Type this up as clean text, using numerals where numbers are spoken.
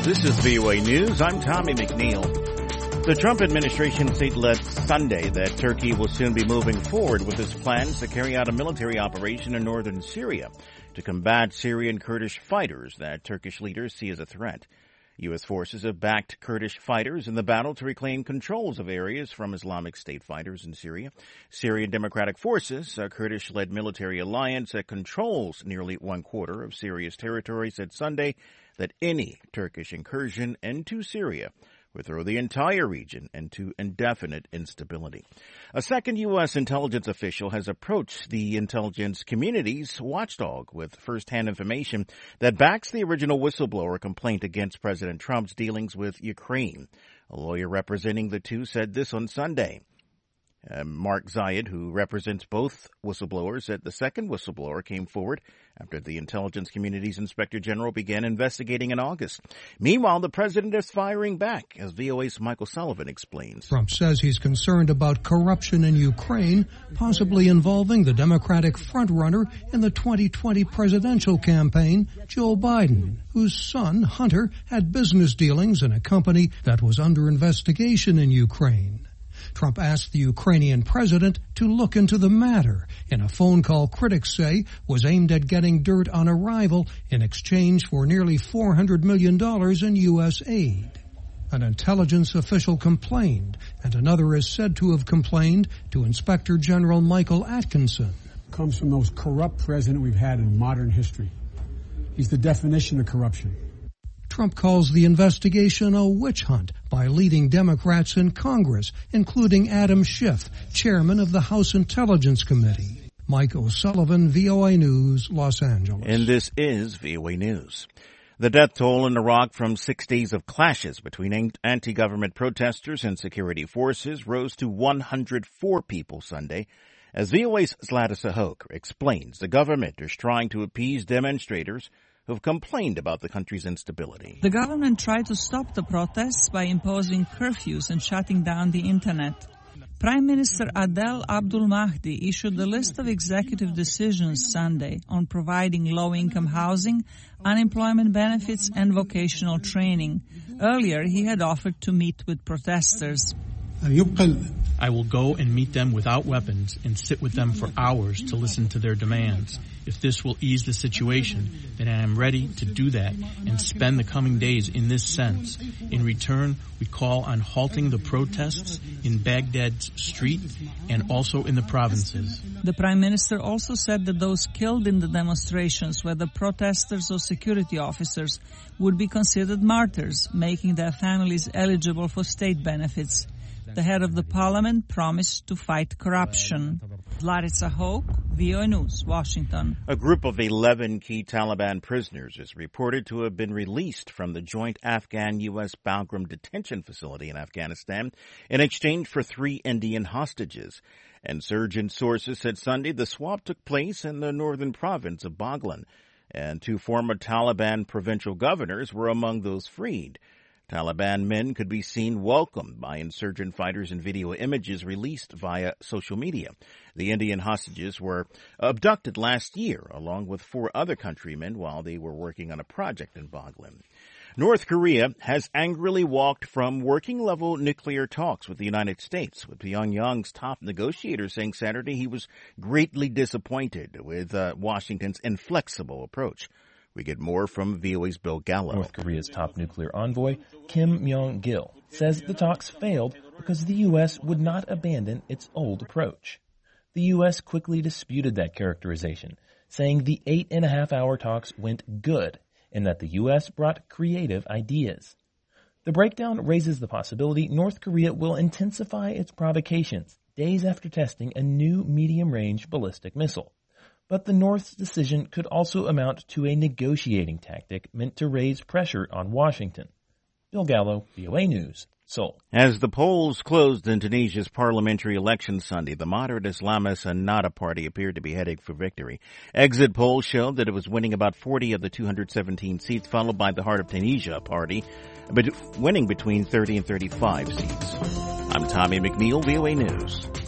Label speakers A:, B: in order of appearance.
A: This is VOA News. I'm Tommy McNeil. The Trump administration said last Sunday that Turkey will soon be moving forward with its plans to carry out a military operation in northern Syria to combat Syrian Kurdish fighters that Turkish leaders see as a threat. U.S. forces have backed Kurdish fighters in the battle to reclaim controls of areas from Islamic State fighters in Syria. Syrian Democratic Forces, a Kurdish-led military alliance that controls nearly one-quarter of Syria's territory, said Sunday that any Turkish incursion into Syria would throw the entire region into indefinite instability. A second U.S. intelligence official has approached the intelligence community's watchdog with first-hand information that backs the original whistleblower complaint against President Trump's dealings with Ukraine. A lawyer representing the two said this on Sunday. Mark Zayed, who represents both whistleblowers, said the second whistleblower came forward after the intelligence community's inspector general began investigating in August. Meanwhile, the president is firing back, as VOA's Michael Sullivan explains.
B: Trump says he's concerned about corruption in Ukraine, possibly involving the Democratic frontrunner in the 2020 presidential campaign, Joe Biden, whose son, Hunter, had business dealings in a company that was under investigation in Ukraine. Trump asked the Ukrainian president to look into the matter in a phone call critics say was aimed at getting dirt on a rival in exchange for nearly $400 million in U.S. aid. An intelligence official complained, and another is said to have complained to Inspector General Michael Atkinson.
C: Comes from the most corrupt president we've had in modern history. He's the definition of corruption.
B: Trump calls the investigation a witch hunt by leading Democrats in Congress, including Adam Schiff, chairman of the House Intelligence Committee. Mike O'Sullivan, VOA News, Los Angeles.
A: And this is VOA News. The death toll in Iraq from 6 days of clashes between anti-government protesters and security forces rose to 104 people Sunday. As VOA's Zlata Sahok explains, the government is trying to appease demonstrators who have complained about the country's instability.
D: The government tried to stop the protests by imposing curfews and shutting down the internet. Prime Minister Adel Abdul Mahdi issued a list of executive decisions Sunday on providing low-income housing, unemployment benefits, and vocational training. Earlier, he had offered to meet with protesters.
E: I will go and meet them without weapons and sit with them for hours to listen to their demands. If this will ease the situation, then I am ready to do that and spend the coming days in this sense. In return, we call on halting the protests in Baghdad's street and also in the provinces.
D: The Prime Minister also said that those killed in the demonstrations, whether protesters or security officers, would be considered martyrs, making their families eligible for state benefits. The head of the parliament promised to fight corruption. Larissa Hoke, VOA News, Washington.
A: A group of 11 key Taliban prisoners is reported to have been released from the joint Afghan-U.S. Bagram detention facility in Afghanistan in exchange for 3 Indian hostages. Insurgent sources said Sunday the swap took place in the northern province of Baghlan, and 2 former Taliban provincial governors were among those freed. Taliban men could be seen welcomed by insurgent fighters in video images released via social media. The Indian hostages were abducted last year, along with 4 other countrymen, while they were working on a project in Baghlan. North Korea has angrily walked from working-level nuclear talks with the United States, with Pyongyang's top negotiator saying Saturday he was greatly disappointed with Washington's inflexible approach. We get more from VOA's Bill Gallo.
F: North Korea's top nuclear envoy, Kim Myong-gil, says the talks failed because the U.S. would not abandon its old approach. The U.S. quickly disputed that characterization, saying the 8.5-hour talks went good and that the U.S. brought creative ideas. The breakdown raises the possibility North Korea will intensify its provocations days after testing a new medium-range ballistic missile. But the North's decision could also amount to a negotiating tactic meant to raise pressure on Washington. Bill Gallo, VOA News, Seoul.
A: As the polls closed in Tunisia's parliamentary election Sunday, the moderate Islamist Ennahda party appeared to be heading for victory. Exit polls showed that it was winning about 40 of the 217 seats, followed by the Heart of Tunisia party, but winning between 30 and 35 seats. I'm Tommy McNeil, VOA News.